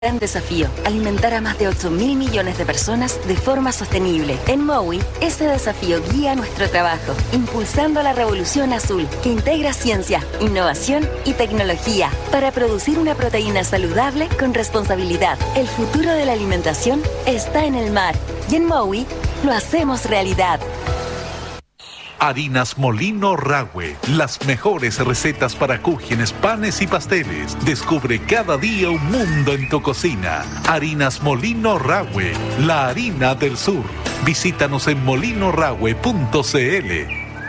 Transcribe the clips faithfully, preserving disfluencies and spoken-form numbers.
Gran desafío, alimentar a más de ocho mil millones de personas de forma sostenible. En Mowi, ese desafío guía nuestro trabajo, impulsando la revolución azul, que integra ciencia, innovación y tecnología para producir una proteína saludable con responsabilidad. El futuro de la alimentación está en el mar, y en Mowi lo hacemos realidad. Harinas Molino Rahue, las mejores recetas para cúgenes, panes y pasteles. Descubre cada día un mundo en tu cocina. Harinas Molino Rahue, la harina del sur. Visítanos en molino rahue punto c l.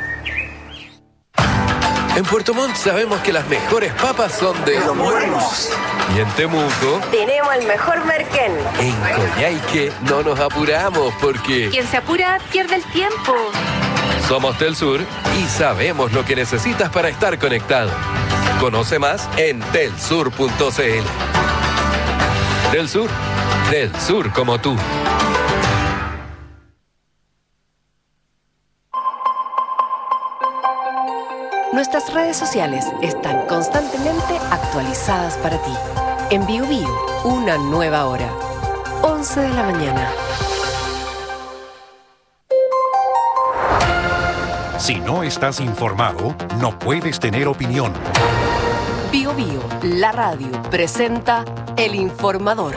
En Puerto Montt sabemos que las mejores papas son de Los Buenos. Y en Temuco tenemos el mejor merquén. En Coyhaique no nos apuramos porque quien se apura pierde el tiempo. Somos Telsur y sabemos lo que necesitas para estar conectado. Conoce más en telsur punto c l. Telsur, del sur como tú. Nuestras redes sociales están constantemente actualizadas para ti. En Bio Bio, una nueva hora. once de la mañana. Si no estás informado, no puedes tener opinión. Bio Bio, la radio, presenta El Informador.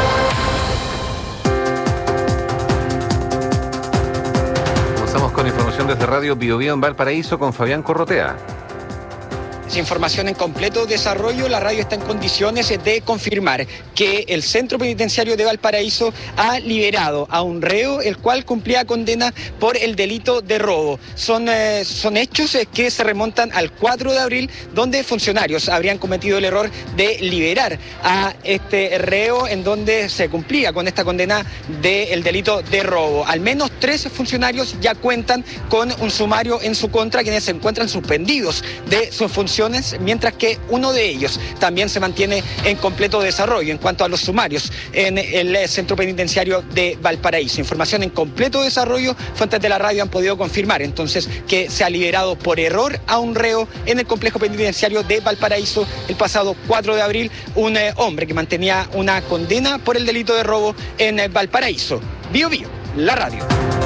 Comenzamos con información desde Radio Bio Bio en Valparaíso con Fabián Corrotea. Información en completo desarrollo. La radio está en condiciones de confirmar que el Centro Penitenciario de Valparaíso ha liberado a un reo el cual cumplía condena por el delito de robo. Son, eh, son hechos que se remontan al cuatro de abril, donde funcionarios habrían cometido el error de liberar a este reo en donde se cumplía con esta condena del delito de robo. Al menos tres funcionarios ya cuentan con un sumario en su contra, quienes se encuentran suspendidos de sus funciones, mientras que uno de ellos también se mantiene en completo desarrollo en cuanto a los sumarios en el Centro Penitenciario de Valparaíso. Información en completo desarrollo. Fuentes de la radio han podido confirmar entonces que se ha liberado por error a un reo en el complejo penitenciario de Valparaíso el pasado cuatro de abril, un eh, hombre que mantenía una condena por el delito de robo en eh, Valparaíso. Bio Bio, la radio.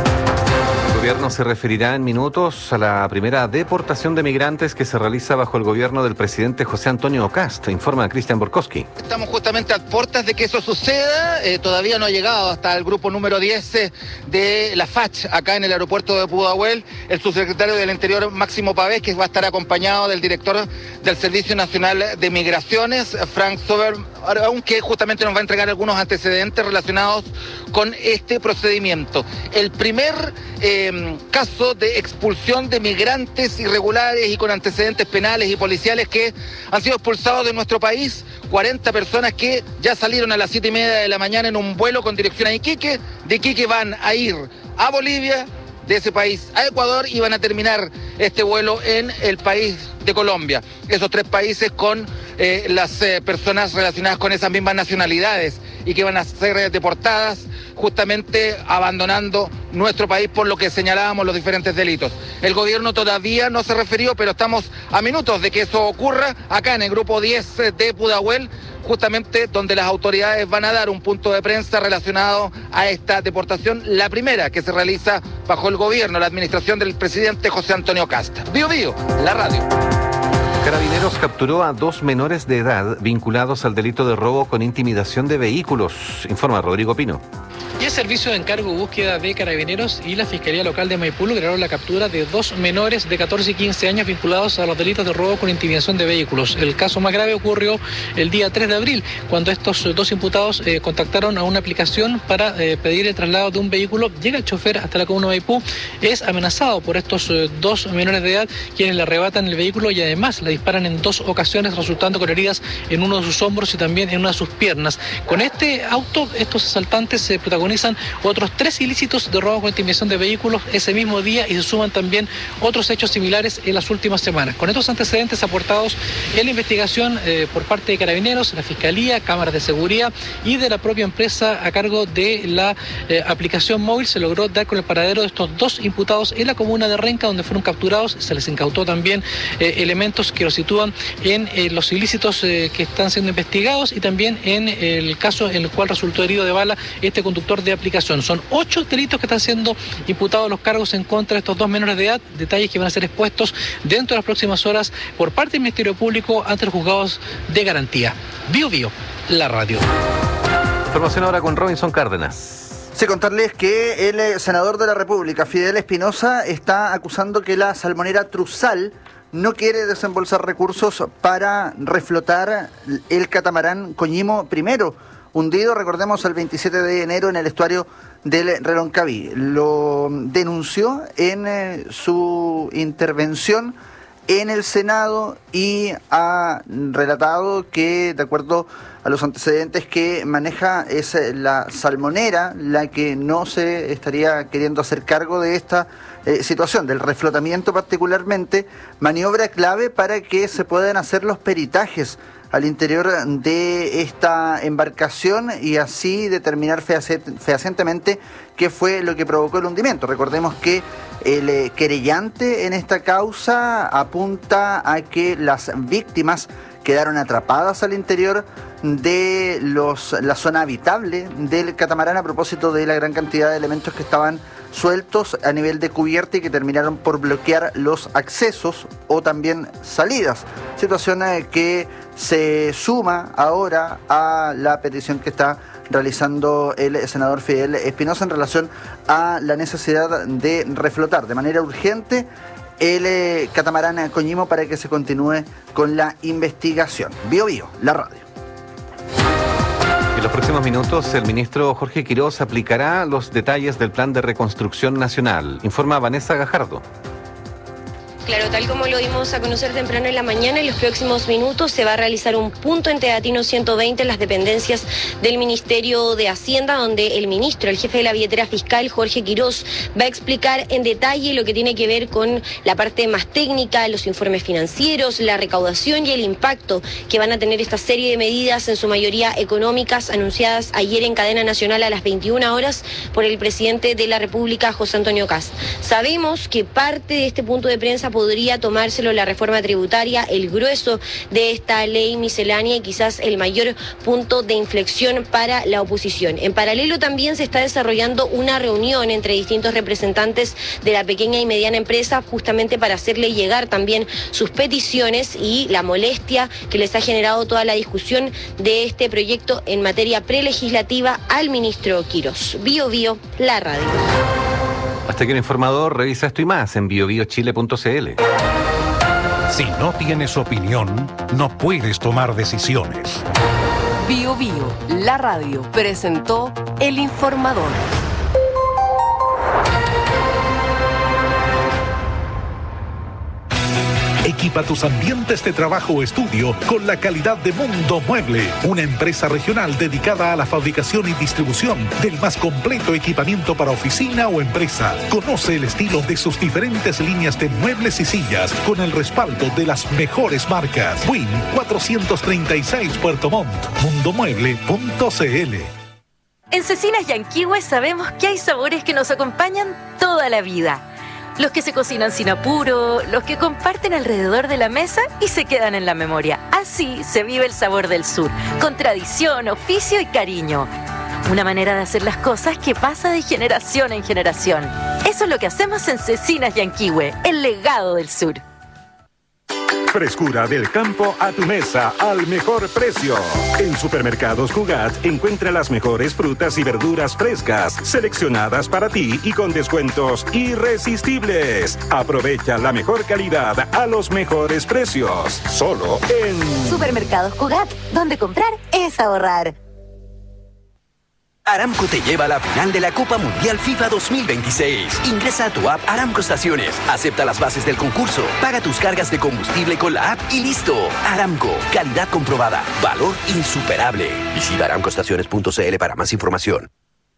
El gobierno se referirá en minutos a la primera deportación de migrantes que se realiza bajo el gobierno del presidente José Antonio Ocast, informa Cristian Borkowski. Estamos justamente a puertas de que eso suceda. Eh, todavía no ha llegado hasta el grupo número diez eh, de la F A C H acá en el aeropuerto de Pudahuel el subsecretario del Interior Máximo Pavés, que va a estar acompañado del director del Servicio Nacional de Migraciones, Frank Sober, aunque justamente nos va a entregar algunos antecedentes relacionados con este procedimiento. El primer eh, caso de expulsión de migrantes irregulares y con antecedentes penales y policiales que han sido expulsados de nuestro país, cuarenta personas que ya salieron a las siete y media de la mañana en un vuelo con dirección a Iquique. De Iquique van a ir a Bolivia, de ese país a Ecuador, y van a terminar este vuelo en el país de Colombia. Esos tres países con eh, las eh, personas relacionadas con esas mismas nacionalidades y que van a ser eh, deportadas, justamente abandonando nuestro país por lo que señalábamos los diferentes delitos. El gobierno todavía no se refirió, pero estamos a minutos de que eso ocurra acá en el grupo diez de Pudahuel, justamente donde las autoridades van a dar un punto de prensa relacionado a esta deportación, la primera que se realiza bajo el gobierno, la administración del presidente José Antonio Ocast. Bio Bio, la radio. Carabineros capturó a dos menores de edad vinculados al delito de robo con intimidación de vehículos, informa Rodrigo Pino. Y el Servicio de Encargo y Búsqueda de Carabineros y la Fiscalía Local de Maipú lograron la captura de dos menores de catorce y quince años vinculados a los delitos de robo con intimidación de vehículos. El caso más grave ocurrió el día tres de abril, cuando estos dos imputados eh, contactaron a una aplicación para eh, pedir el traslado de un vehículo. Llega el chofer hasta la comuna de Maipú, es amenazado por estos eh, dos menores de edad, quienes le arrebatan el vehículo y además le disparan en dos ocasiones, resultando con heridas en uno de sus hombros y también en una de sus piernas. Con este auto, estos asaltantes se protagonizan otros tres ilícitos de robo con intimidación de vehículos ese mismo día y se suman también otros hechos similares en las últimas semanas. Con estos antecedentes aportados en la investigación eh, por parte de Carabineros, la Fiscalía, cámaras de seguridad y de la propia empresa a cargo de la eh, aplicación móvil, se logró dar con el paradero de estos dos imputados en la comuna de Renca, donde fueron capturados. Se les incautó también eh, elementos que que lo sitúan en eh, los ilícitos eh, que están siendo investigados y también en el caso en el cual resultó herido de bala este conductor de aplicación. Son ocho delitos que están siendo imputados los cargos en contra de estos dos menores de edad, detalles que van a ser expuestos dentro de las próximas horas por parte del Ministerio Público ante los juzgados de garantía. Bio Bio, la radio. Información ahora con Robinson Cárdenas. Sí, contarles que el senador de la República, Fidel Espinosa, está acusando que la salmonera Truzal no quiere desembolsar recursos para reflotar el catamarán Coñimo primero, hundido, recordemos, el veintisiete de enero en el estuario del Reloncaví. Lo denunció en eh, su intervención en el Senado y ha relatado que, de acuerdo a los antecedentes que maneja, es la salmonera la que no se estaría queriendo hacer cargo de esta eh, situación, del reflotamiento particularmente, maniobra clave para que se puedan hacer los peritajes al interior de esta embarcación y así determinar fehacientemente qué fue lo que provocó el hundimiento. Recordemos que el eh, querellante en esta causa apunta a que las víctimas quedaron atrapadas al interior de los, la zona habitable del catamarán a propósito de la gran cantidad de elementos que estaban sueltos a nivel de cubierta y que terminaron por bloquear los accesos o también salidas. Situación eh, que se suma ahora a la petición que está realizando el senador Fidel Espinosa en relación a la necesidad de reflotar de manera urgente el eh, catamarán Coñimo para que se continúe con la investigación. Bio Bio, la radio. En los próximos minutos, el ministro Jorge Quirós aplicará los detalles del Plan de Reconstrucción Nacional. Informa Vanessa Gajardo. Claro, tal como lo dimos a conocer temprano en la mañana, en los próximos minutos se va a realizar un punto en Teatino ciento veinte en las dependencias del Ministerio de Hacienda, donde el ministro, el jefe de la billetera fiscal, Jorge Quirós, va a explicar en detalle lo que tiene que ver con la parte más técnica, los informes financieros, la recaudación y el impacto que van a tener esta serie de medidas, en su mayoría económicas, anunciadas ayer en cadena nacional a las veintiuna horas por el presidente de la República, José Antonio Kast. Sabemos que parte de este punto de prensa podría tomárselo la reforma tributaria, el grueso de esta ley miscelánea y quizás el mayor punto de inflexión para la oposición. En paralelo también se está desarrollando una reunión entre distintos representantes de la pequeña y mediana empresa justamente para hacerle llegar también sus peticiones y la molestia que les ha generado toda la discusión de este proyecto en materia prelegislativa al ministro Quirós. Bio Bio, la radio. Hasta aquí el informador. Revisa esto y más en bio bio chile punto c l. Si no tienes opinión, no puedes tomar decisiones. Bio Bio, la radio, presentó El Informador. Equipa tus ambientes de trabajo o estudio con la calidad de Mundo Mueble, una empresa regional dedicada a la fabricación y distribución del más completo equipamiento para oficina o empresa. Conoce el estilo de sus diferentes líneas de muebles y sillas con el respaldo de las mejores marcas. Win cuatrocientos treinta y seis Puerto Montt, mundo mueble punto c l. En Cecinas Yanquihue sabemos que hay sabores que nos acompañan toda la vida. Los que se cocinan sin apuro, los que comparten alrededor de la mesa y se quedan en la memoria. Así se vive el sabor del sur, con tradición, oficio y cariño. Una manera de hacer las cosas que pasa de generación en generación. Eso es lo que hacemos en Cecinas Yanquihue, el legado del sur. Frescura del campo a tu mesa al mejor precio. En Supermercados Cugat encuentra las mejores frutas y verduras frescas, seleccionadas para ti y con descuentos irresistibles. Aprovecha la mejor calidad a los mejores precios. Solo en Supermercados Cugat, donde comprar es ahorrar. Aramco te lleva a la final de la Copa Mundial FIFA dos mil veintiséis. Ingresa a tu app Aramco Estaciones, acepta las bases del concurso, paga tus cargas de combustible con la app y listo. Aramco, calidad comprobada, valor insuperable. Visita aramco estaciones punto c l para más información.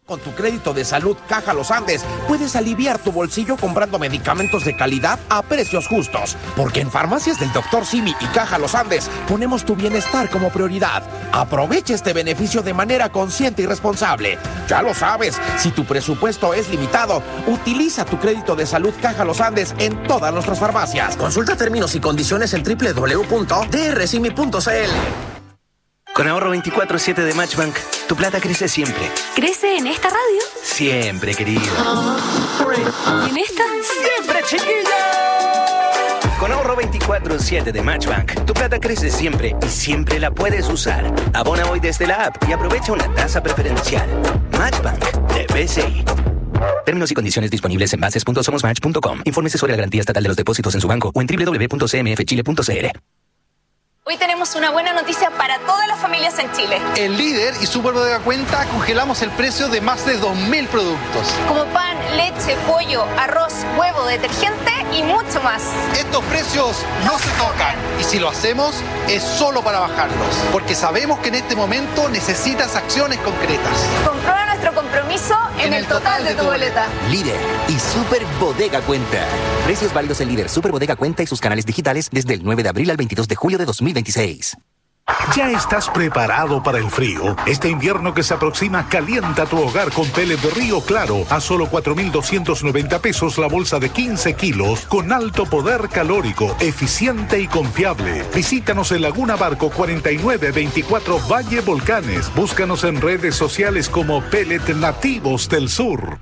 Con tu crédito de salud Caja Los Andes, puedes aliviar tu bolsillo comprando medicamentos de calidad a precios justos. Porque en Farmacias del doctor Simi y Caja Los Andes ponemos tu bienestar como prioridad. Aprovecha este beneficio de manera consciente y responsable. Ya lo sabes, si tu presupuesto es limitado, utiliza tu crédito de salud Caja Los Andes en todas nuestras farmacias. Consulta términos y condiciones en doble u doble u doble u punto d r simi punto c l. Con ahorro veinticuatro siete de Matchbank, tu plata crece siempre. ¿Crece en esta radio? Siempre, querido. ¿En esta? ¡Siempre, chiquilla! Con ahorro veinticuatro siete de Matchbank, tu plata crece siempre y siempre la puedes usar. Abona hoy desde la app y aprovecha una tasa preferencial. Matchbank de B C I. Términos y condiciones disponibles en bases punto somos match punto com. Infórmese sobre la garantía estatal de los depósitos en su banco o en doble u doble u doble u punto c m f chile punto c l. Hoy tenemos una buena noticia para todas las familias en Chile. En Líder y Super Bodega Cuenta congelamos el precio de más de dos mil productos. Como pan, leche, pollo, arroz, huevo, detergente y mucho más. Estos precios no se tocan y si lo hacemos es solo para bajarlos. Porque sabemos que en este momento necesitas acciones concretas. Comprueba nuestro compromiso en, en el, el total, total de tu boleta. Líder y Super Bodega Cuenta. Precios válidos en Líder, Super Bodega Cuenta y sus canales digitales desde el nueve de abril al veintidós de julio de dos mil veintiséis. ¿Ya estás preparado para el frío? Este invierno que se aproxima, calienta tu hogar con pellet de Río Claro a solo cuatro mil doscientos noventa pesos la bolsa de quince kilos con alto poder calórico, eficiente y confiable. Visítanos en Laguna Barco cuarenta y nueve veinticuatro Valle Volcanes. Búscanos en redes sociales como Pellet Nativos del Sur.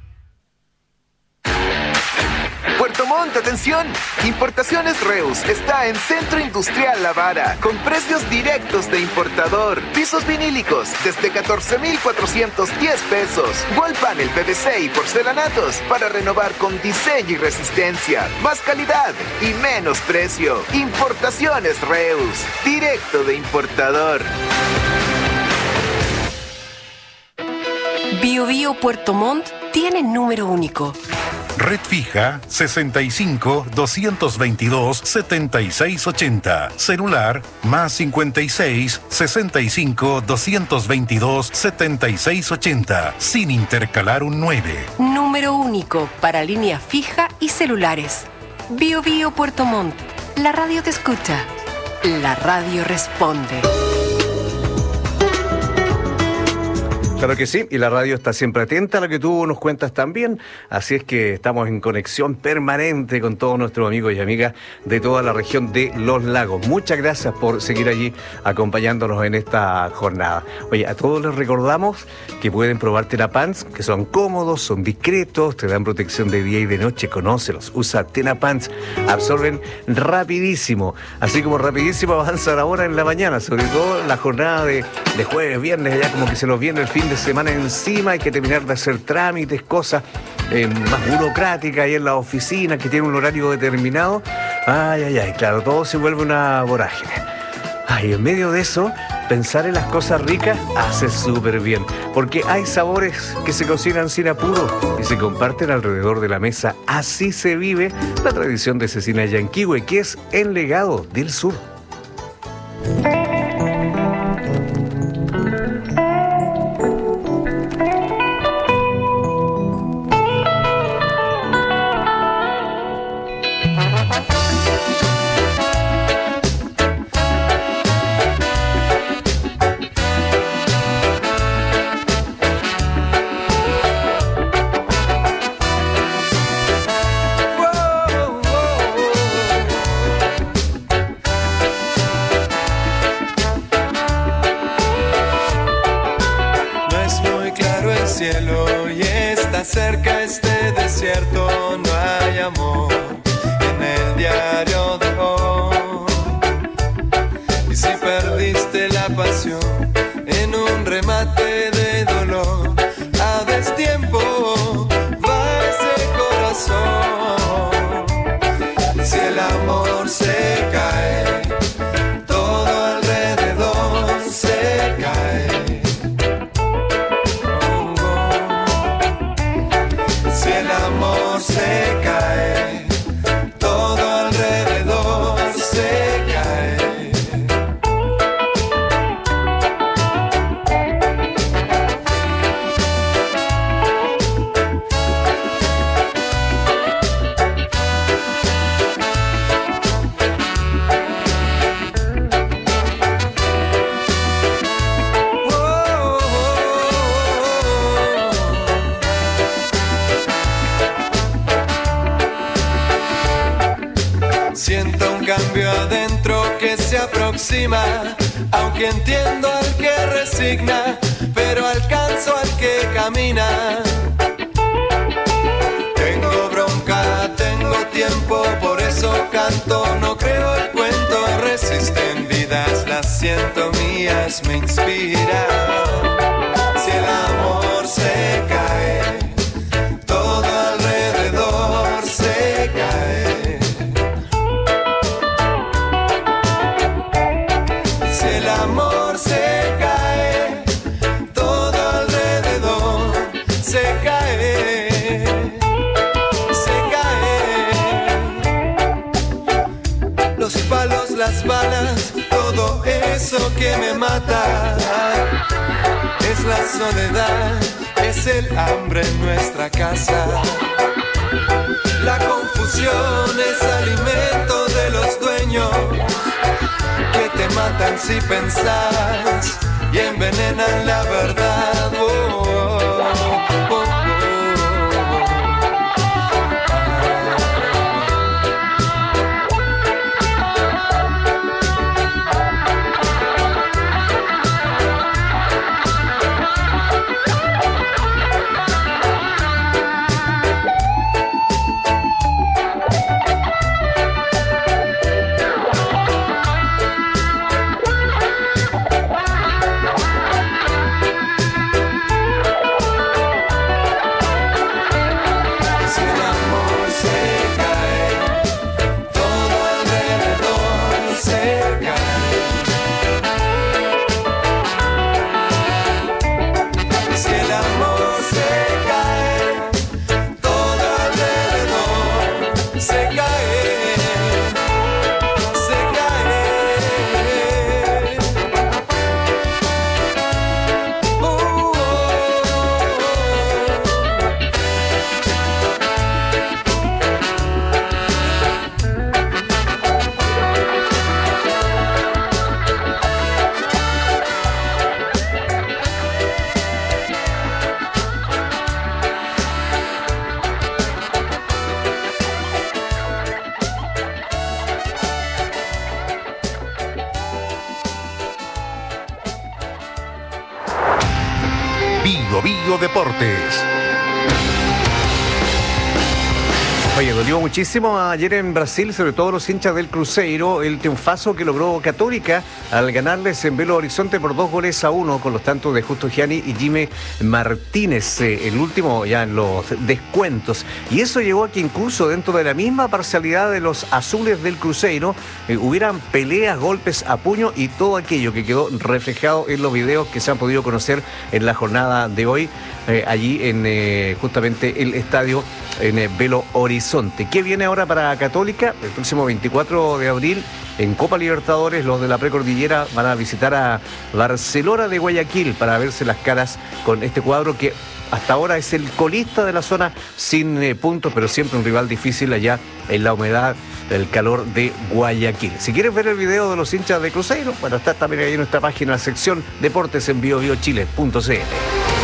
Puerto Montt, atención. Importaciones Reus está en Centro Industrial La Vara con precios directos de importador. Pisos vinílicos desde catorce mil cuatrocientos diez pesos. Wall panel P V C y porcelanatos para renovar con diseño y resistencia. Más calidad y menos precio. Importaciones Reus, directo de importador. Bio Bio Puerto Montt tiene número único. Red fija sesenta y cinco, doscientos veintidós, setenta y seis ochenta. Celular más cincuenta y seis, sesenta y cinco, doscientos veintidós, setenta y seis ochenta. Sin intercalar un nueve. Número único para línea fija y celulares. Bio Bio Puerto Montt. La radio te escucha. La radio responde. Claro que sí, y la radio está siempre atenta a lo que tú nos cuentas también, así es que estamos en conexión permanente con todos nuestros amigos y amigas de toda la región de Los Lagos. Muchas gracias por seguir allí acompañándonos en esta jornada. Oye, a todos les recordamos que pueden probar Tenapants, que son cómodos, son discretos, te dan protección de día y de noche, conócelos, usa Tenapants, absorben rapidísimo, así como rapidísimo avanza la hora en la mañana, sobre todo la jornada de, de jueves, viernes, ya como que se nos viene el fin de semana encima, hay que terminar de hacer trámites, cosas eh, más burocráticas ahí en la oficina que tiene un horario determinado. Ay, ay, ay, claro, todo se vuelve una vorágine. Ay, en medio de eso, pensar en las cosas ricas hace súper bien, porque hay sabores que se cocinan sin apuro y se comparten alrededor de la mesa. Así se vive la tradición de Cecina Yanquihue, que es el legado del sur. Cerca este desierto no hay amor en el diario de hoy. Y si perdiste la pasión en un remate de dolor, a destiempo va ese corazón. Si el amor se cae, todo alrededor se cae. Se cae, todo alrededor se cae. aproxima, aunque entiendo al que resigna, pero alcanzo al que camina. Tengo bronca, tengo tiempo, por eso canto, no creo el cuento. Resisten vidas, las siento mías, me inspira. Si el amor se cae, todo alrededor se cae. Si el amor se cae, todo alrededor se cae. Se cae. Los palos, las balas, todo eso que me mata. Es la soledad, es el hambre en nuestra casa. La confusión es alimento de los dueños que te matan si pensás y envenenan la verdad. Oh, oh, oh, oh. Bio Bio Deportes. Oye, dolió muchísimo ayer en Brasil, sobre todo los hinchas del Cruzeiro, el triunfazo que logró Católica al ganarles en Belo Horizonte por dos goles a uno con los tantos de Justo Gianni y Jimmy Martínez, eh, el último ya en los descuentos. Y eso llevó a que incluso dentro de la misma parcialidad de los azules del Cruzeiro eh, hubieran peleas, golpes a puño y todo aquello que quedó reflejado en los videos que se han podido conocer en la jornada de hoy, eh, allí en eh, justamente el estadio en eh, Belo Horizonte. ¿Qué viene ahora para Católica? El próximo veinticuatro de abril en Copa Libertadores los de la Precordillera van a visitar a Barcelona de Guayaquil para verse las caras con este cuadro que hasta ahora es el colista de la zona sin eh, puntos, pero siempre un rival difícil allá en la humedad, el calor de Guayaquil. Si quieres ver el video de los hinchas de Cruzeiro, bueno, está también ahí en nuestra página, sección Deportes en bio bio chile punto c l.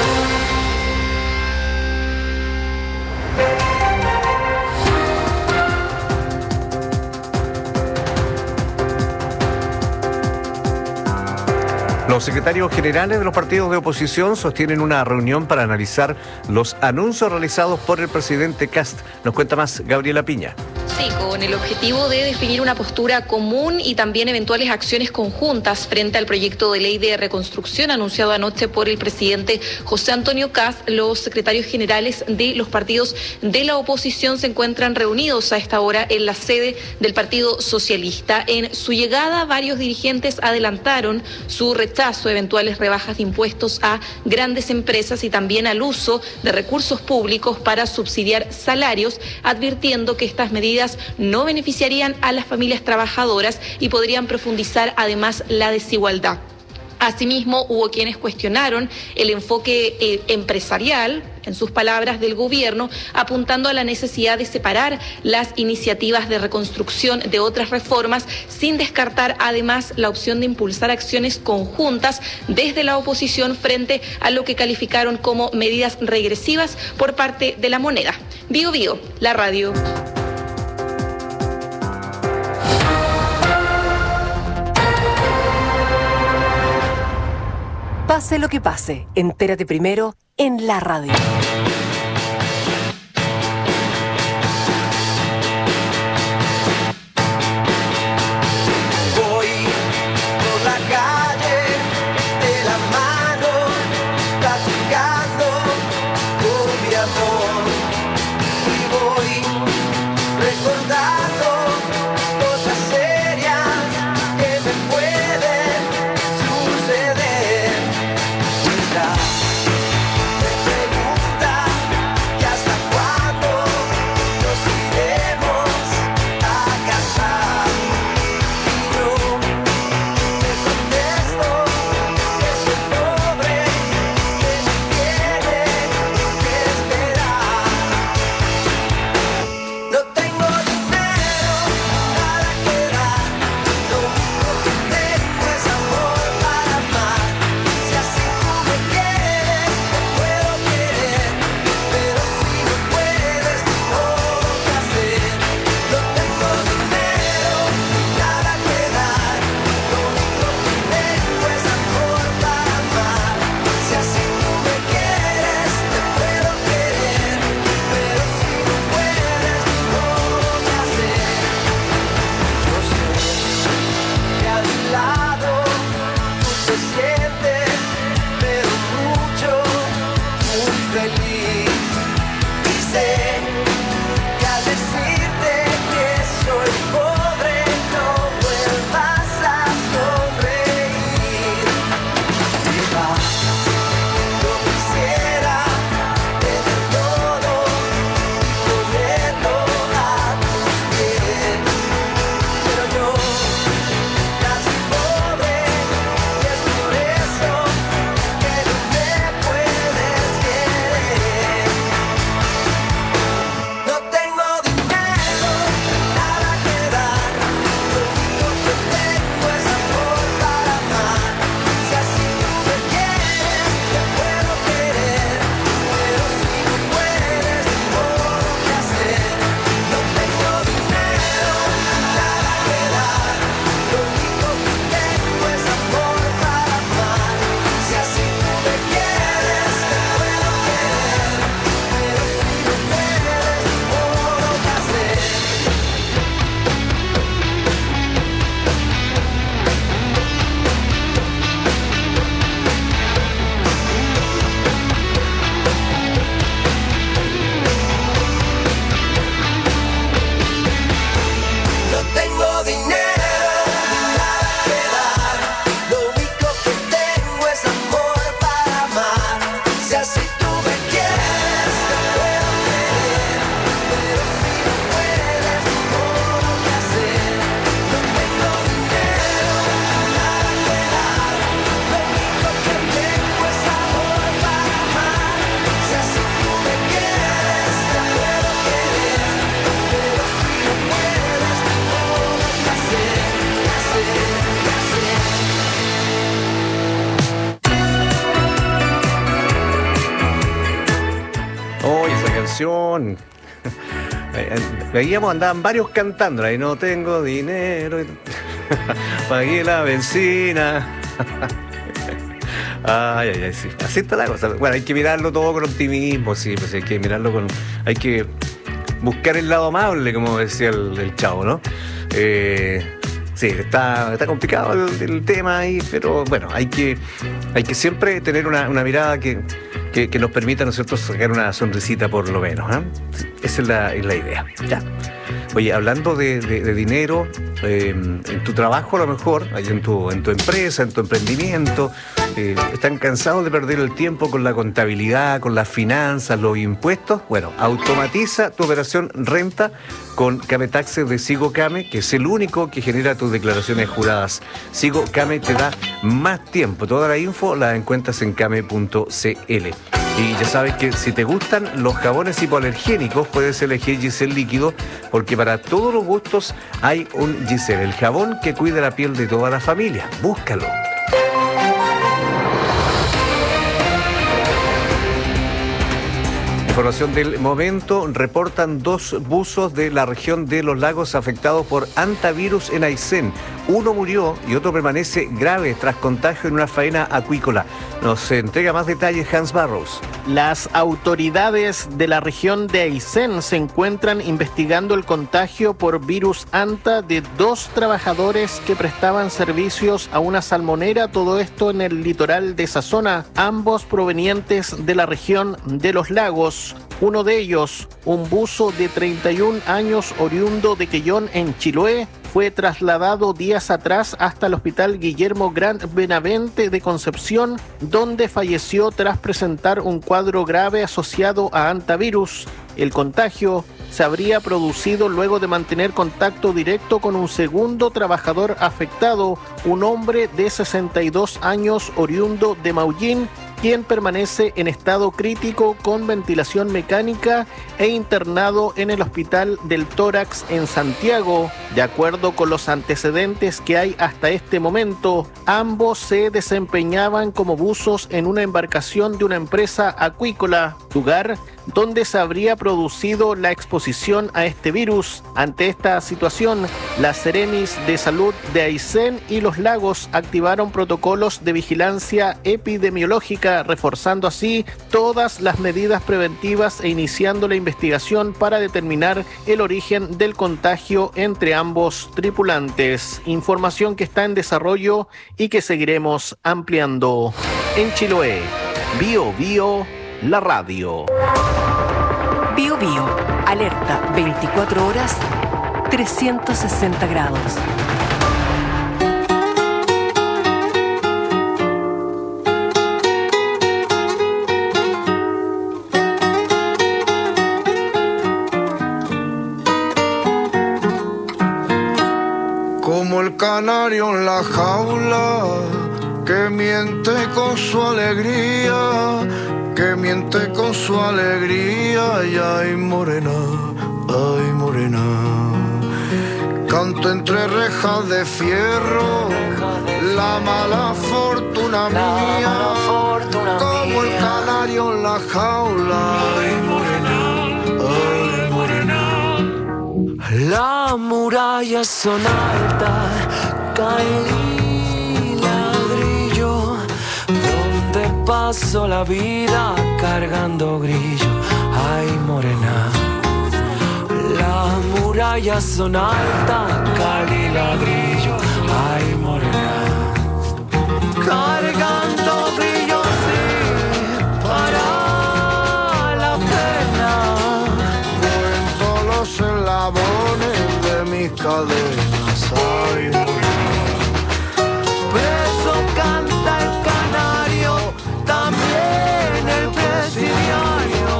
Los secretarios generales de los partidos de oposición sostienen una reunión para analizar los anuncios realizados por el presidente Kast. Nos cuenta más Gabriela Piña. Sí, con el objetivo de definir una postura común y también eventuales acciones conjuntas frente al proyecto de ley de reconstrucción anunciado anoche por el presidente José Antonio Kast, los secretarios generales de los partidos de la oposición se encuentran reunidos a esta hora en la sede del Partido Socialista. En su llegada, varios dirigentes adelantaron su rechazo a eventuales rebajas de impuestos a grandes empresas y también al uso de recursos públicos para subsidiar salarios, advirtiendo que estas medidas no beneficiarían a las familias trabajadoras y podrían profundizar además la desigualdad. Asimismo, hubo quienes cuestionaron el enfoque eh, empresarial, en sus palabras, del gobierno, apuntando a la necesidad de separar las iniciativas de reconstrucción de otras reformas, sin descartar además la opción de impulsar acciones conjuntas desde la oposición frente a lo que calificaron como medidas regresivas por parte de la moneda. Bio Bio, la radio. Pase lo que pase, entérate primero en la radio. Veíamos, andaban varios cantando, y no tengo dinero, pagué la benzina. Ay, ay, ay, sí. Así está la cosa. Bueno, hay que mirarlo todo con optimismo, sí, pues hay que mirarlo con... Hay que buscar el lado amable, como decía el, el Chavo, ¿no? Eh, sí, está, está complicado el, el tema ahí, pero bueno, hay que, hay que siempre tener una, una mirada que, que, que nos permita a nosotros sacar una sonrisita por lo menos, ¿eh? Esa es la, es la idea. Ya. Oye, hablando de, de, de dinero, eh, en tu trabajo a lo mejor, ahí en tu, en tu empresa, en tu emprendimiento, eh, ¿están cansados de perder el tiempo con la contabilidad, con las finanzas, los impuestos? Bueno, automatiza tu operación renta con Came Taxes de Sigo Came, que es el único que genera tus declaraciones juradas. Sigo Came te da más tiempo. Toda la info la encuentras en came punto c l. Y ya sabes que si te gustan los jabones hipoalergénicos, puedes elegir Giselle líquido, porque para todos los gustos hay un Giselle, el jabón que cuida la piel de toda la familia. Búscalo. Información del momento, reportan dos buzos de la región de los lagos afectados por hantavirus en Aysén. Uno murió y otro permanece grave tras contagio en una faena acuícola. Nos entrega más detalles Hans Barrows. Las autoridades de la región de Aysén se encuentran investigando el contagio por virus Anta de dos trabajadores que prestaban servicios a una salmonera, todo esto en el litoral de esa zona, ambos provenientes de la región de Los Lagos. Uno de ellos, un buzo de treinta y un años oriundo de Quellón en Chiloé, fue trasladado días atrás hasta el Hospital Guillermo Gran Benavente de Concepción, donde falleció tras presentar un cuadro grave asociado a hantavirus. El contagio se habría producido luego de mantener contacto directo con un segundo trabajador afectado, un hombre de sesenta y dos años oriundo de Maullín, quien permanece en estado crítico con ventilación mecánica e internado en el Hospital del Tórax en Santiago. De acuerdo con los antecedentes que hay hasta este momento, ambos se desempeñaban como buzos en una embarcación de una empresa acuícola, lugar donde se habría producido la exposición a este virus. Ante esta situación, las Seremis de Salud de Aysén y Los Lagos activaron protocolos de vigilancia epidemiológica, reforzando así todas las medidas preventivas e iniciando la investigación para determinar el origen del contagio entre ambos tripulantes. Información que está en desarrollo y que seguiremos ampliando. En Chiloé, Bio Bio, la radio. Bio Bio, alerta veinticuatro horas, trescientos sesenta grados. Como el canario en la jaula, que miente con su alegría, que miente con su alegría, y ay morena, ay morena. Canto entre rejas de fierro, la mala fortuna mía, como el canario en la jaula, ay morena, ay morena. Las murallas son altas, caen ladrillo, donde paso la vida cargando grillo. Ay morena, las murallas son altas, cali ladrillo. Ay morena, cargando grillo sí, para la pena. Cuento los eslabones de mis cadenas. Ay morena, preso canta el canario, también el presidiario.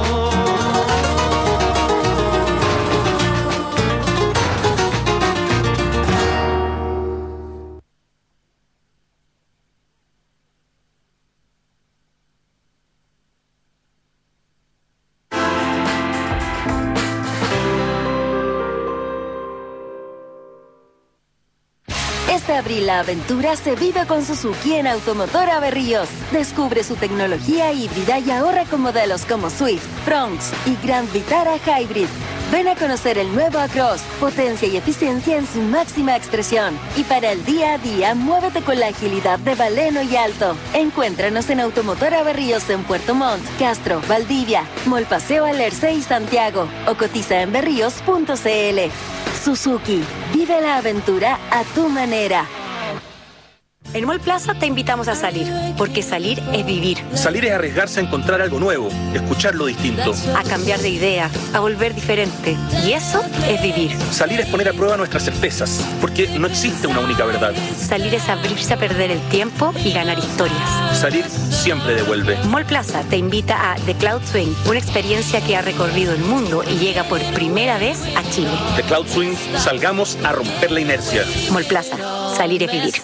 Este abril la aventura se vive con Suzuki en Automotora Berríos. Descubre su tecnología híbrida y ahorra con modelos como Swift, Fronx y Grand Vitara Hybrid. Ven a conocer el nuevo Across, potencia y eficiencia en su máxima expresión. Y para el día a día, muévete con la agilidad de Baleno y Alto. Encuéntranos en Automotora Berríos en Puerto Montt, Castro, Valdivia, Mall Paseo Alerce y Santiago. O cotiza en berríos punto cl. Suzuki, vive la aventura a tu manera. En Mall Plaza te invitamos a salir, porque salir es vivir. Salir es arriesgarse a encontrar algo nuevo, escuchar lo distinto. A cambiar de idea, a volver diferente. Y eso es vivir. Salir es poner a prueba nuestras certezas, porque no existe una única verdad. Salir es abrirse a perder el tiempo y ganar historias. Salir siempre devuelve. Mall Plaza te invita a The Cloud Swing, una experiencia que ha recorrido el mundo y llega por primera vez a Chile. The Cloud Swing, salgamos a romper la inercia. Mall Plaza, salir es vivir.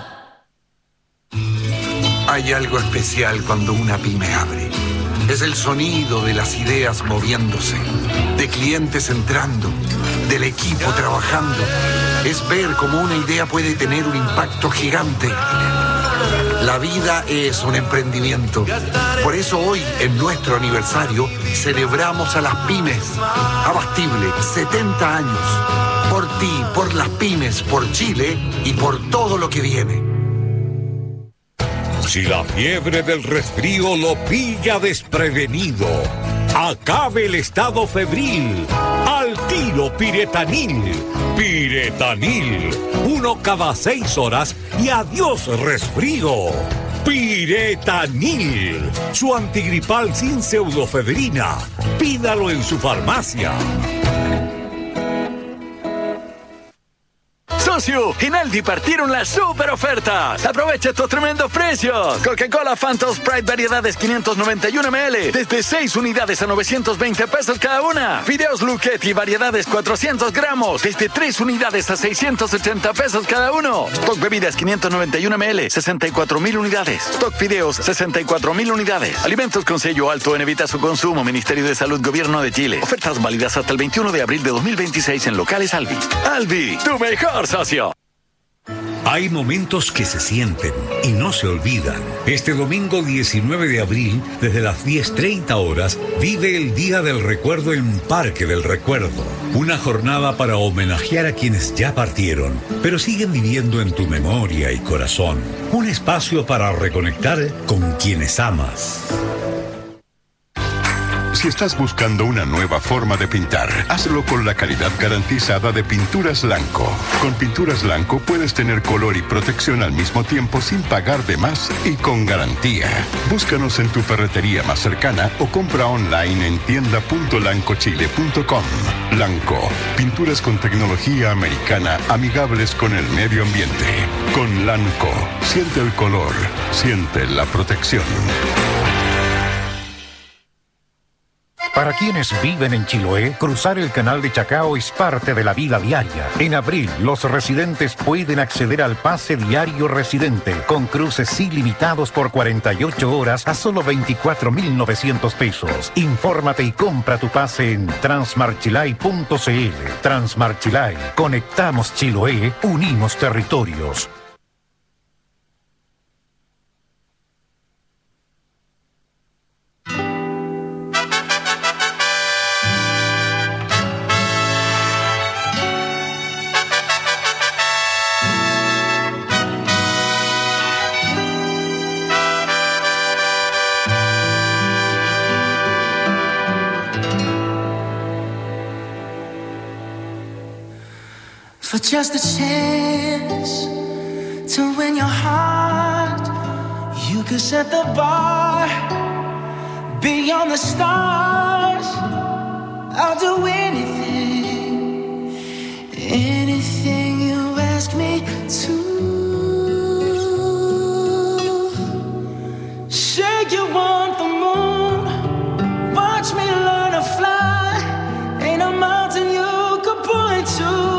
Hay algo especial cuando una pyme abre. Es el sonido de las ideas moviéndose, de clientes entrando, del equipo trabajando. Es ver cómo una idea puede tener un impacto gigante. La vida es un emprendimiento. Por eso hoy, en nuestro aniversario, celebramos a las pymes. Abastible, setenta años. Por ti, por las pymes, por Chile y por todo lo que viene. Si la fiebre del resfrío lo pilla desprevenido, acabe el estado febril. Al tiro Piretanil. Piretanil. Uno cada seis horas y adiós resfrío. Piretanil. Su antigripal sin pseudofebrina. Pídalo en su farmacia. Socio, en Aldi partieron las super ofertas. Aprovecha estos tremendos precios. Coca-Cola Fanta Sprite variedades quinientos noventa y uno mililitros desde seis unidades a novecientos veinte pesos cada una. Fideos Lucchetti variedades cuatrocientos gramos desde tres unidades a seiscientos ochenta pesos cada uno. Stock bebidas quinientos noventa y uno mililitros, sesenta y cuatro mil unidades. Stock fideos sesenta y cuatro mil unidades. Alimentos con sello alto en evita su consumo. Ministerio de Salud, Gobierno de Chile. Ofertas válidas hasta el veintiuno de abril de dos mil veintiséis en locales Aldi. Aldi, tu mejor socio. Hay momentos que se sienten y no se olvidan. Este domingo diecinueve de abril, desde las diez treinta horas, vive el Día del Recuerdo en Parque del Recuerdo. Una jornada para homenajear a quienes ya partieron, pero siguen viviendo en tu memoria y corazón. Un espacio para reconectar con quienes amas. Si estás buscando una nueva forma de pintar, hazlo con la calidad garantizada de Pinturas Lanco. Con Pinturas Lanco puedes tener color y protección al mismo tiempo sin pagar de más y con garantía. Búscanos en tu ferretería más cercana o compra online en tienda punto lancochile punto com. Lanco, pinturas con tecnología americana amigables con el medio ambiente. Con Lanco, siente el color, siente la protección. Para quienes viven en Chiloé, cruzar el canal de Chacao es parte de la vida diaria. En abril, los residentes pueden acceder al pase diario residente, con cruces ilimitados por cuarenta y ocho horas a solo veinticuatro mil novecientos pesos. Infórmate y compra tu pase en transmarchilay punto cl. Transmarchilay. Conectamos Chiloé, unimos territorios. For just a chance to win your heart, you could set the bar beyond the stars. I'll do anything, anything you ask me to. Say you want the moon, watch me learn to fly. Ain't a mountain you could point to.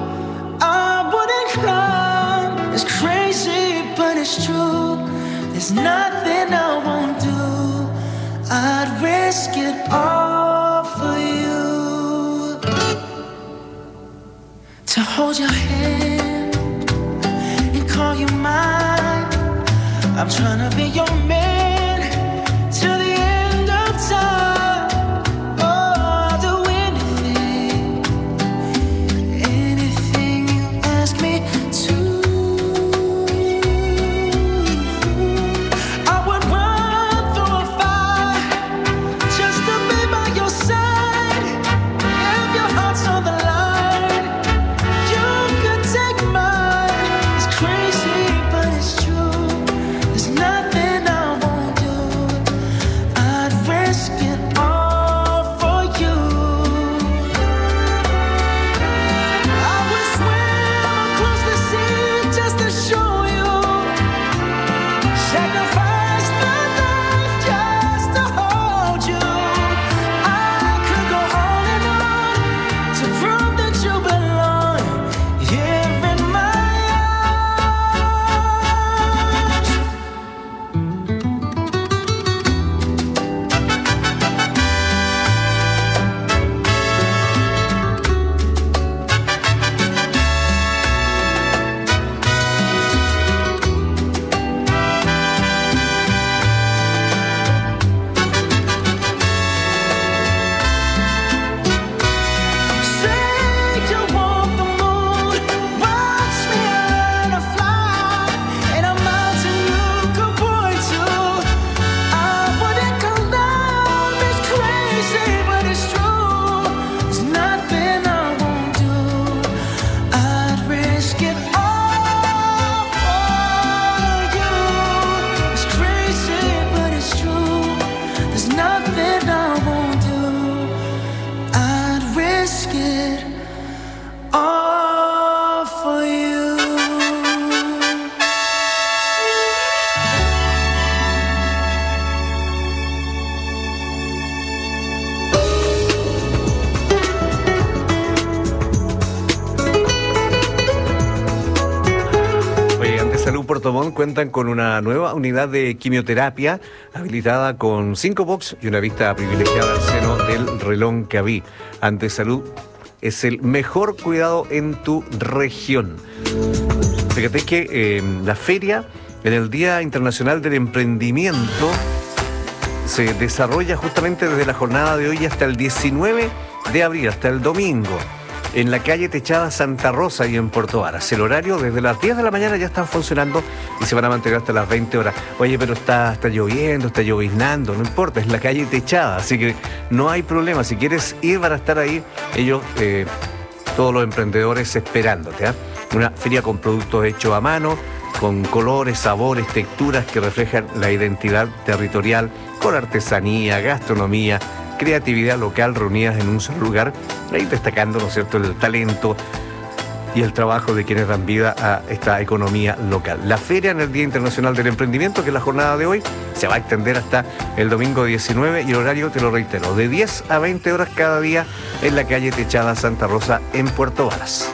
It's crazy, but it's true. There's nothing I won't do. I'd risk it all for you. To hold your hand and call you mine. I'm trying to be your man till the end of time. Nothing I Puerto Montt cuentan con una nueva unidad de quimioterapia habilitada con cinco box y una vista privilegiada al seno del Relón Caví. Antesalud es el mejor cuidado en tu región. Fíjate que eh, la feria en el Día Internacional del Emprendimiento se desarrolla justamente desde la jornada de hoy hasta el diecinueve de abril, hasta el domingo, en la calle Techada Santa Rosa y en Puerto Varas. El horario desde las diez de la mañana ya están funcionando y se van a mantener hasta las veinte horas. Oye, pero está, está lloviendo, está lloviznando, no importa, es la calle Techada, así que no hay problema. Si quieres ir, van a estar ahí ellos, eh, todos los emprendedores esperándote, ¿eh? Una feria con productos hechos a mano, con colores, sabores, texturas que reflejan la identidad territorial, con artesanía, gastronomía, creatividad local reunidas en un solo lugar, ahí destacando, ¿no es cierto?, el talento y el trabajo de quienes dan vida a esta economía local. La feria en el Día Internacional del Emprendimiento, que es la jornada de hoy, se va a extender hasta el domingo diecinueve y el horario, te lo reitero, de diez a veinte horas cada día en la calle Techada Santa Rosa en Puerto Varas.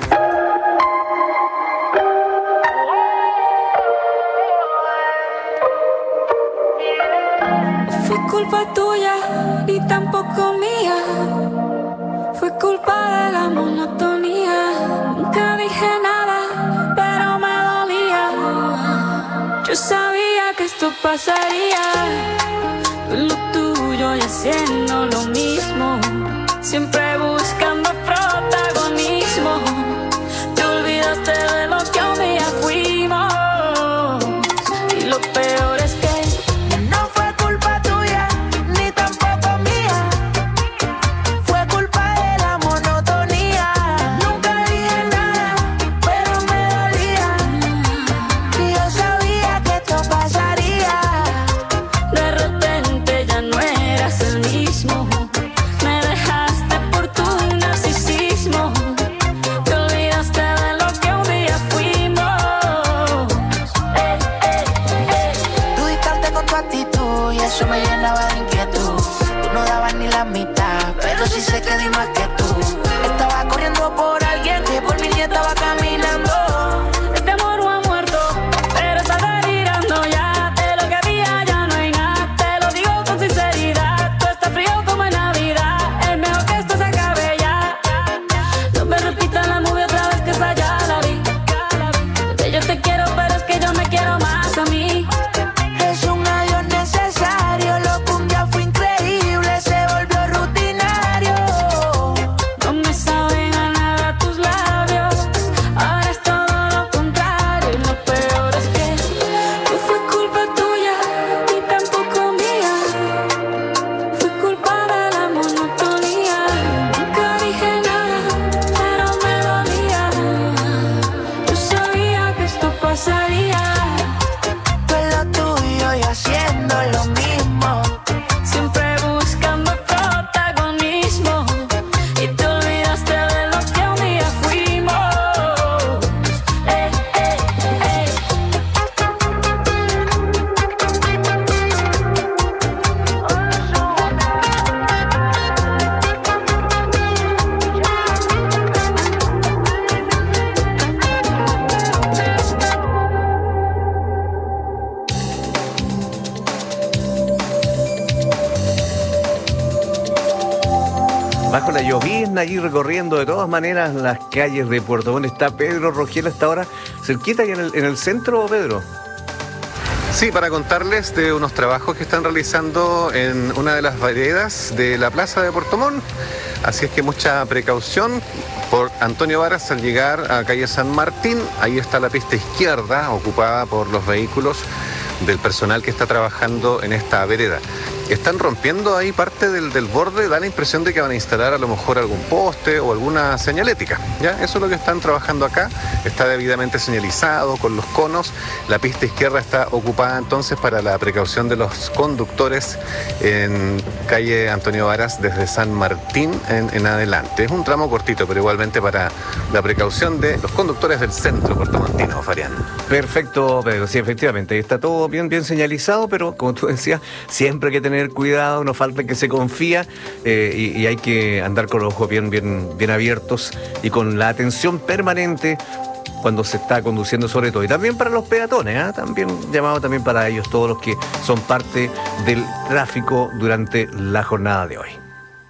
Fue culpa tuya y tampoco mía. Fue culpa de la monotonía. Nunca dije nada, pero me dolía. Yo sabía que esto pasaría. Tú en lo tuyo y haciendo lo mismo. Siempre buscando protagonismo. Te olvidaste de lo que un día fuimos. Y lo peor es que sí sé que di más que tú. Estaba corriendo por alguien que por mí estaba caminando. Este amor no ha muerto, pero está delirando ya. De lo que había ya no hay nada. Te lo digo con sinceridad. Tú estás frío como en Navidad. Es mejor que esto se acabe ya. No me repitas la movie otra vez, que esa ya la vi. Porque yo te quiero, pero es que yo me quiero más a mí. Es un adiós necesario. Lo que un día fue increíble se volvió rutinario. No me saben a nada tus labios. Ahora es todo lo contrario. Y lo peor es que no fue culpa tuya ni tampoco mía. Fue culpa de la monotonía. Nunca dije nada, pero me dolía. Yo sabía que esto pasaría. Tú en lo tuyo y haciendo lo mismo. Siempre buscando protagonismo. Y te olvidaste de lo que un día fuimos. Eh, eh, eh. Bajo la llovizna, allí recorriendo de todas maneras las calles de Puerto Montt, está Pedro Rogel hasta ahora, cerquita y en el, en el centro, Pedro. Sí, para contarles de unos trabajos que están realizando en una de las veredas de la plaza de Puerto Montt. Así es que mucha precaución por Antonio Varas al llegar a calle San Martín. Ahí está la pista izquierda ocupada por los vehículos del personal que está trabajando en esta vereda. Están rompiendo ahí parte del, del borde, da la impresión de que van a instalar a lo mejor algún poste o alguna señalética, ¿ya? Eso es lo que están trabajando acá, está debidamente señalizado con los conos. La pista izquierda está ocupada entonces para la precaución de los conductores en calle Antonio Varas desde San Martín en, en adelante. Es un tramo cortito, pero igualmente para la precaución de los conductores del centro puertomontino, Farián. Perfecto, Pedro, sí, efectivamente, ahí está todo bien, bien señalizado, pero como tú decías, siempre hay que tener cuidado, no falta que se confía eh, y, y hay que andar con los ojos bien, bien, bien abiertos y con la atención permanente cuando se está conduciendo sobre todo. Y también para los peatones, ¿eh? También llamado también para ellos, todos los que son parte del tráfico durante la jornada de hoy.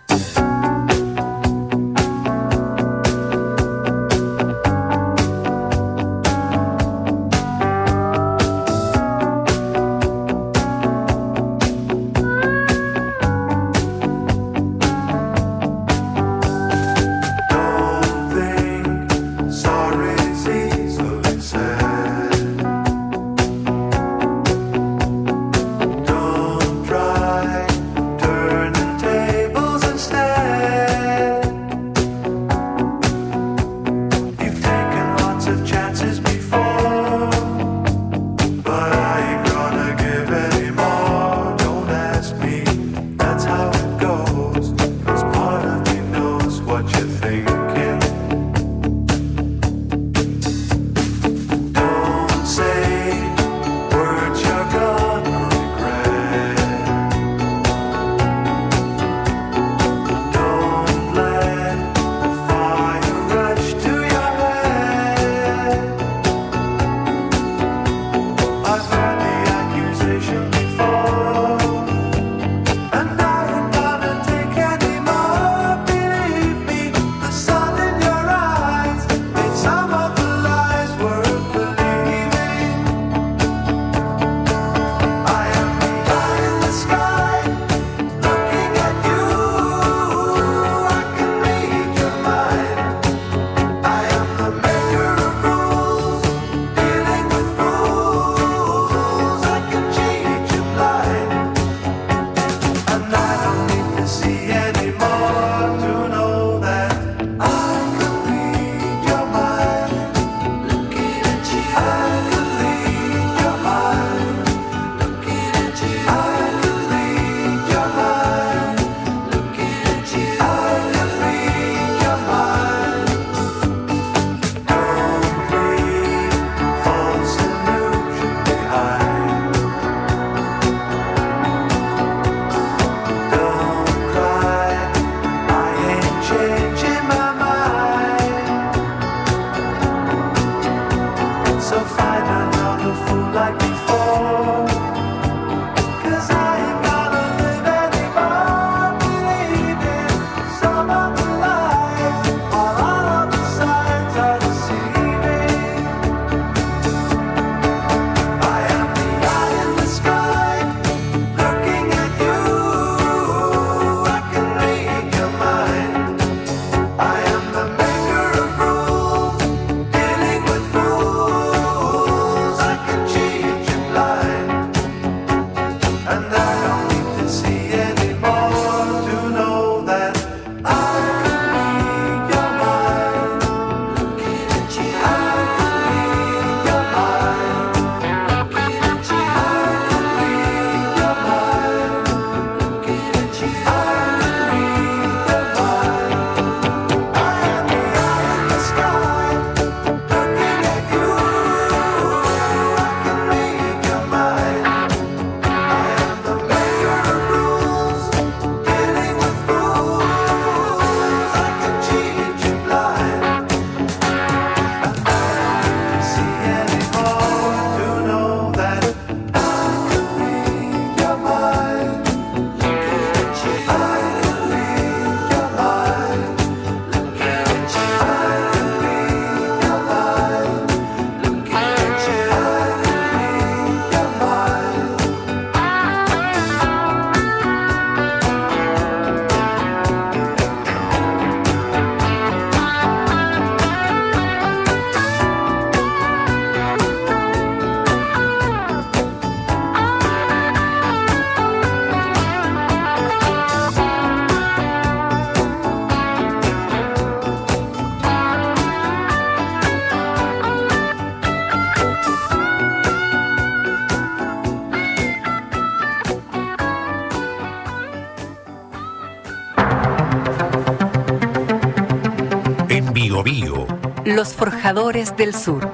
Bio Bio. Los Forjadores del Sur.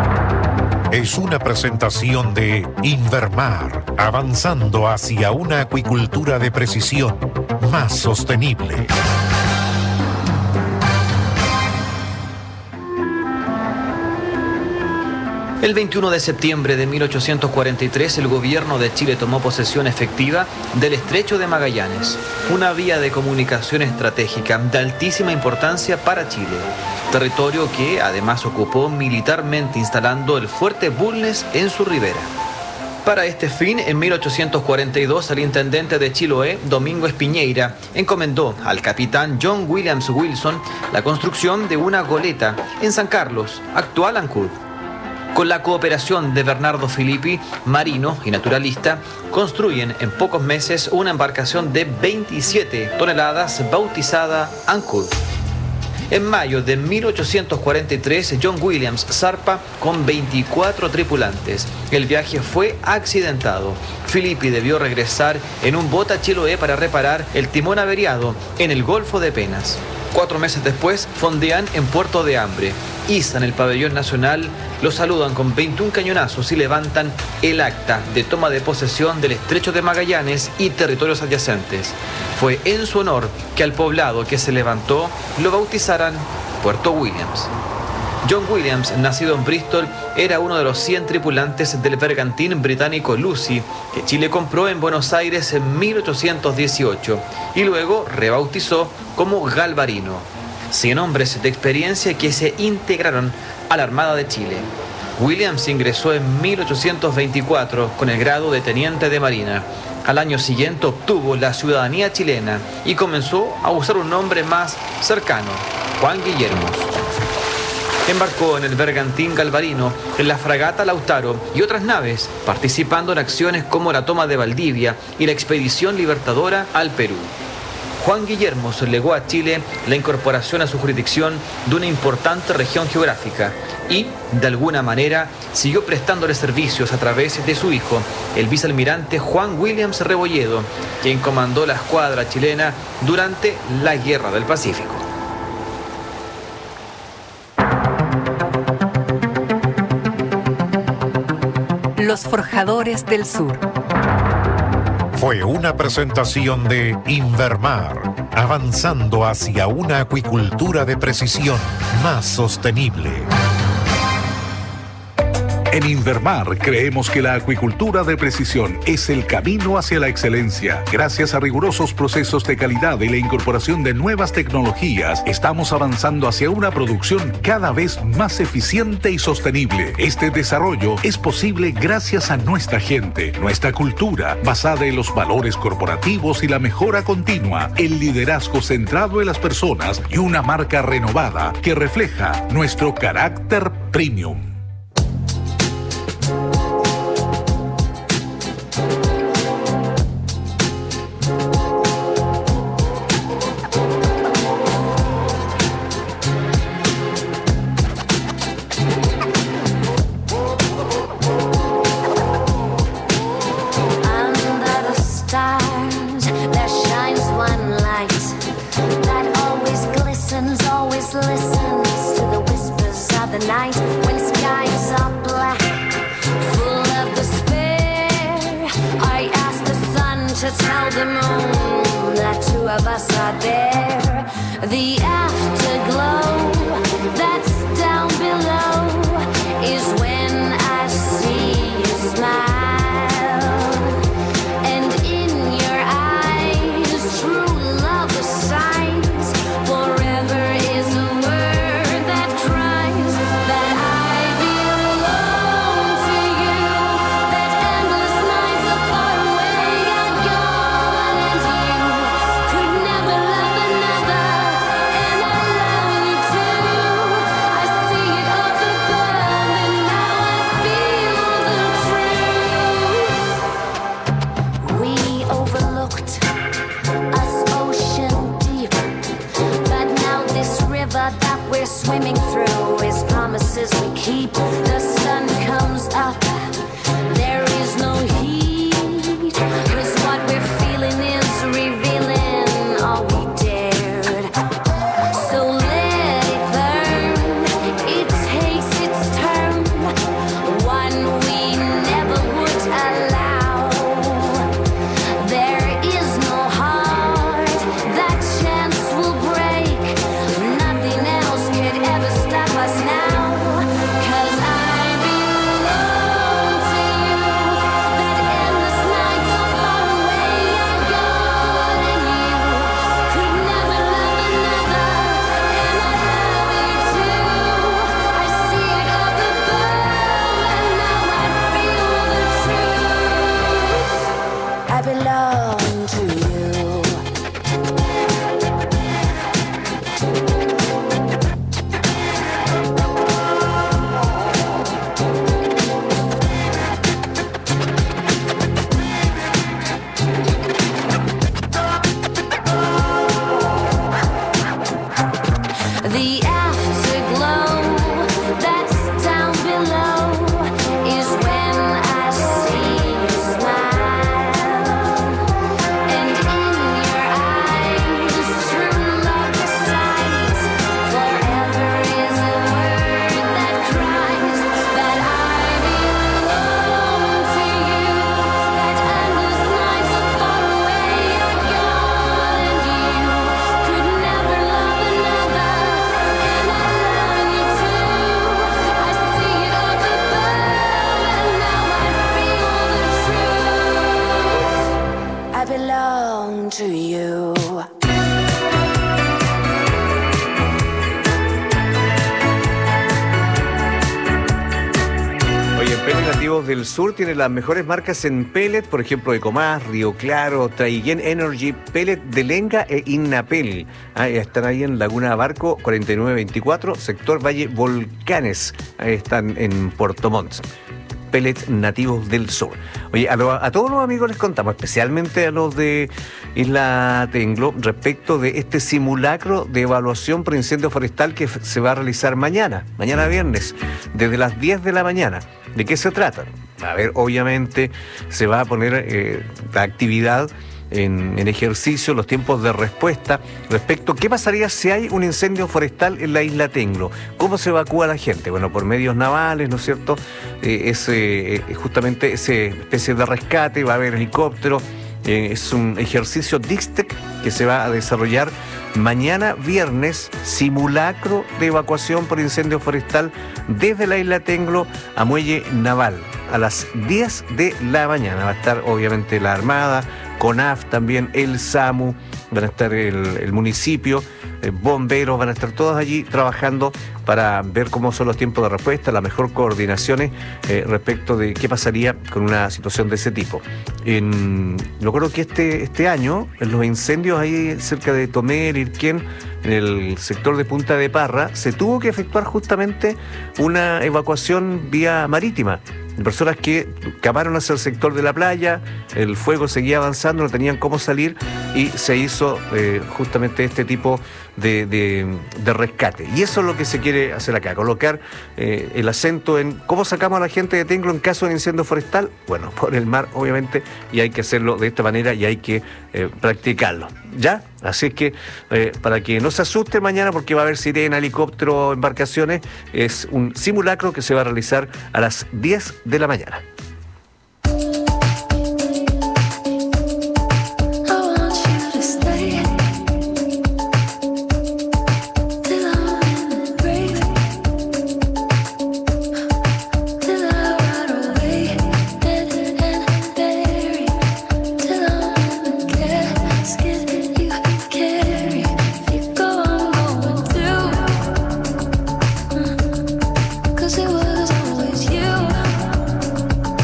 Es una presentación de Invermar, avanzando hacia una acuicultura de precisión más sostenible. El veintiuno de septiembre de mil ochocientos cuarenta y tres, el gobierno de Chile tomó posesión efectiva del Estrecho de Magallanes, una vía de comunicación estratégica de altísima importancia para Chile, territorio que además ocupó militarmente instalando el fuerte Bulnes en su ribera. Para este fin, en mil ochocientos cuarenta y dos, el intendente de Chiloé, Domingo Espiñeira, encomendó al capitán John Williams Wilson la construcción de una goleta en San Carlos, actual Ancud. Con la cooperación de Bernardo Filippi, marino y naturalista, construyen en pocos meses una embarcación de veintisiete toneladas bautizada Ancud. En mayo de mil ochocientos cuarenta y tres, John Williams zarpa con veinticuatro tripulantes. El viaje fue accidentado. Filippi debió regresar en un bote a Chiloé para reparar el timón averiado en el Golfo de Penas. Cuatro meses después, fondean en Puerto de Hambre, izan el pabellón nacional, lo saludan con veintiún cañonazos y levantan el acta de toma de posesión del Estrecho de Magallanes y territorios adyacentes. Fue en su honor que al poblado que se levantó lo bautizaran Puerto Williams. John Williams, nacido en Bristol, era uno de los cien tripulantes del bergantín británico Lucy, que Chile compró en Buenos Aires en mil ochocientos dieciocho y luego rebautizó como Galvarino. cien hombres de experiencia que se integraron a la Armada de Chile. Williams ingresó en mil ochocientos veinticuatro con el grado de teniente de marina. Al año siguiente obtuvo la ciudadanía chilena y comenzó a usar un nombre más cercano, Juan Guillermo. Embarcó en el bergantín Galvarino, en la fragata Lautaro y otras naves, participando en acciones como la toma de Valdivia y la expedición libertadora al Perú. Juan Guillermo legó a Chile la incorporación a su jurisdicción de una importante región geográfica y, de alguna manera, siguió prestándole servicios a través de su hijo, el vicealmirante Juan Williams Rebolledo, quien comandó la escuadra chilena durante la Guerra del Pacífico. Los Forjadores del Sur. Fue una presentación de Invermar, avanzando hacia una acuicultura de precisión más sostenible. En Invermar creemos que la acuicultura de precisión es el camino hacia la excelencia. Gracias a rigurosos procesos de calidad y la incorporación de nuevas tecnologías, estamos avanzando hacia una producción cada vez más eficiente y sostenible. Este desarrollo es posible gracias a nuestra gente, nuestra cultura, basada en los valores corporativos y la mejora continua, el liderazgo centrado en las personas y una marca renovada que refleja nuestro carácter premium. Nothing else could ever stop us now, 'cause I you. Oye, en Pellet Nativos del Sur tiene las mejores marcas en pellet, por ejemplo, Ecomás, Río Claro, Traiguén Energy, Pellet de Lenga e Innapel. Ah, están ahí en Laguna Barco cuarenta y nueve veinticuatro, sector Valle Volcanes. Ahí están en Puerto Montt. Pellet Nativos del Sur. Oye, a, lo, a todos los amigos les contamos, especialmente a los de Isla Tenglo, respecto de este simulacro de evaluación por incendio forestal que f- se va a realizar mañana, mañana viernes, desde las diez de la mañana. ¿De qué se trata? A ver, obviamente se va a poner eh, la actividad en, en ejercicio, los tiempos de respuesta respecto a qué pasaría si hay un incendio forestal en la Isla Tenglo. ¿Cómo se evacúa la gente? Bueno, por medios navales, ¿no es cierto? Eh, es eh, justamente esa especie de rescate, va a haber helicóptero. Eh, es un ejercicio D I C S T E C que se va a desarrollar mañana viernes, simulacro de evacuación por incendio forestal desde la Isla Tenglo a Muelle Naval a las diez de la mañana. Va a estar obviamente la Armada, CONAF también, el SAMU, van a estar el, el municipio, eh, bomberos, van a estar todos allí trabajando para ver cómo son los tiempos de respuesta, las mejores coordinaciones eh, respecto de qué pasaría con una situación de ese tipo. En, yo creo que este, este año, en los incendios ahí cerca de Tomé, Irquén, en el sector de Punta de Parra, se tuvo que efectuar justamente una evacuación vía marítima. Personas que escaparon hacia el sector de la playa, el fuego seguía avanzando, no tenían cómo salir y se hizo eh, justamente este tipo de, de, de rescate. Y eso es lo que se quiere hacer acá, colocar eh, el acento en cómo sacamos a la gente de Tenglo en caso de incendio forestal. Bueno, por el mar, obviamente, y hay que hacerlo de esta manera y hay que eh, practicarlo. ¿Ya? Así es que, eh, para que no se asusten mañana porque va a haber sirena, helicóptero, embarcaciones, es un simulacro que se va a realizar a las diez de la mañana. Cause it was always you.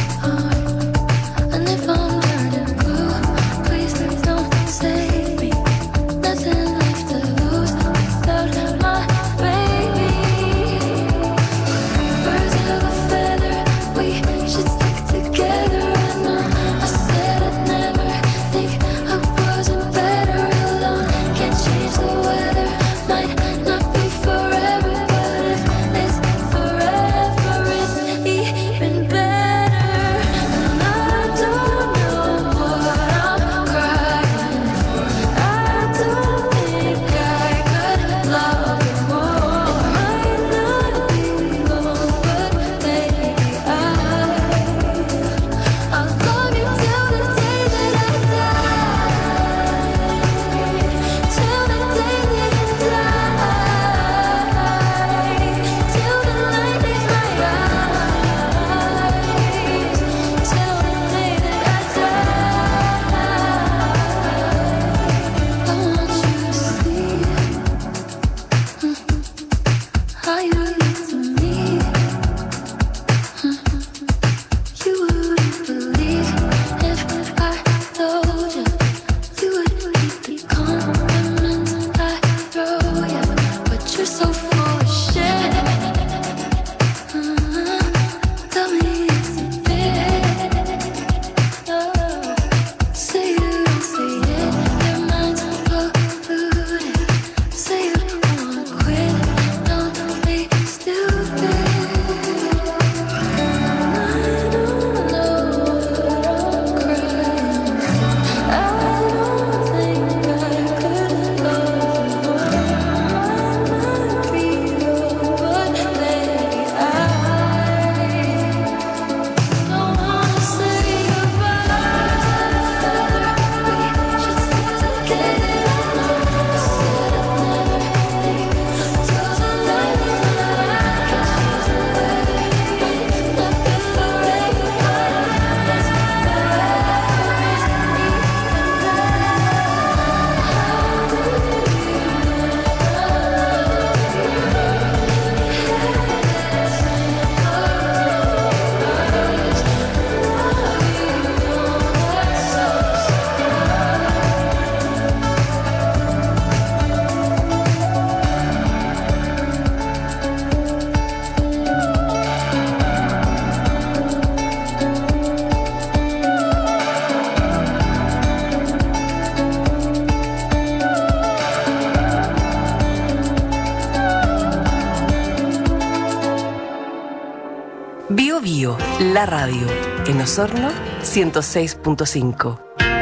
Bio Bio, la radio. En Osorno, ciento seis punto cinco.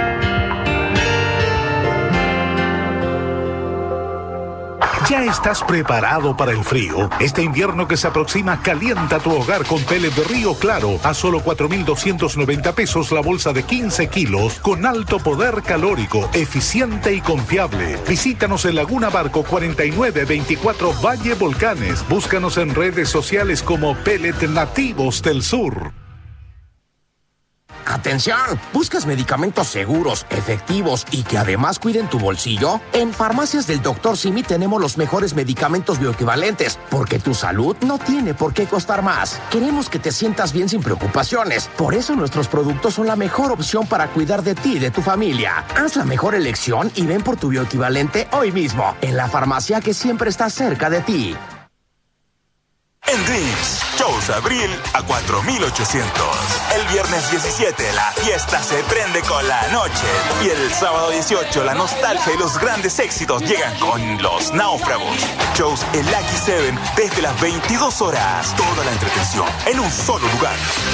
¿Ya estás preparado para el frío? Este invierno que se aproxima, calienta tu hogar con pellet de Río Claro a solo cuatro mil doscientos noventa pesos la bolsa de quince kilos con alto poder calórico, eficiente y confiable. Visítanos en Laguna Barco cuarenta y nueve veinticuatro Valle Volcanes. Búscanos en redes sociales como Pellet Nativos del Sur. ¡Atención! ¿Buscas medicamentos seguros, efectivos y que además cuiden tu bolsillo? En Farmacias del doctor Simi tenemos los mejores medicamentos bioequivalentes, porque tu salud no tiene por qué costar más. Queremos que te sientas bien sin preocupaciones. Por eso nuestros productos son la mejor opción para cuidar de ti y de tu familia. Haz la mejor elección y ven por tu bioequivalente hoy mismo, en la farmacia que siempre está cerca de ti. En Drinks, Shows Abril a cuatro mil ochocientos. El viernes diecisiete la fiesta se prende con la noche. Y el sábado dieciocho la nostalgia y los grandes éxitos llegan con Los Náufragos. Shows en Lucky Seven desde las veintidós horas. Toda la entretención en un solo lugar.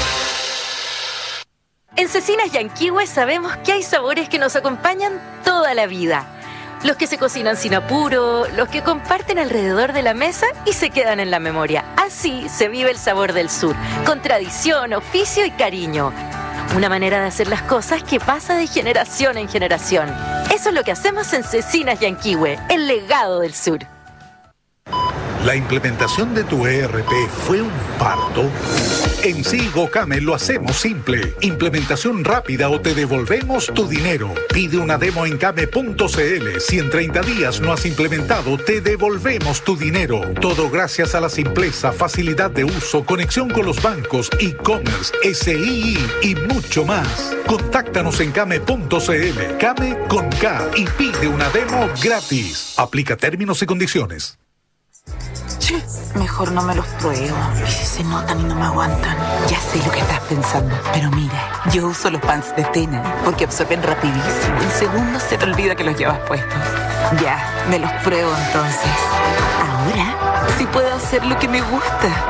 En Cecinas Yanquihue sabemos que hay sabores que nos acompañan toda la vida. Los que se cocinan sin apuro, los que comparten alrededor de la mesa y se quedan en la memoria. Así se vive el sabor del sur, con tradición, oficio y cariño. Una manera de hacer las cosas que pasa de generación en generación. Eso es lo que hacemos en Cecinas Yanquihue, el legado del sur. ¿La implementación de tu E R P fue un parto? En Sigo Came lo hacemos simple. Implementación rápida o te devolvemos tu dinero. Pide una demo en came punto cl. Si en treinta días no has implementado, te devolvemos tu dinero. Todo gracias a la simpleza, facilidad de uso, conexión con los bancos, e-commerce, S I I y mucho más. Contáctanos en came punto cl. Came con K y pide una demo gratis. Aplica términos y condiciones. Che, mejor no me los pruebo. ¿Y si se notan y no me aguantan? Ya sé lo que estás pensando, pero mira, yo uso los pants de Tena porque absorben rapidísimo. En segundos se te olvida que los llevas puestos. Ya, me los pruebo entonces. Ahora sí puedo hacer lo que me gusta.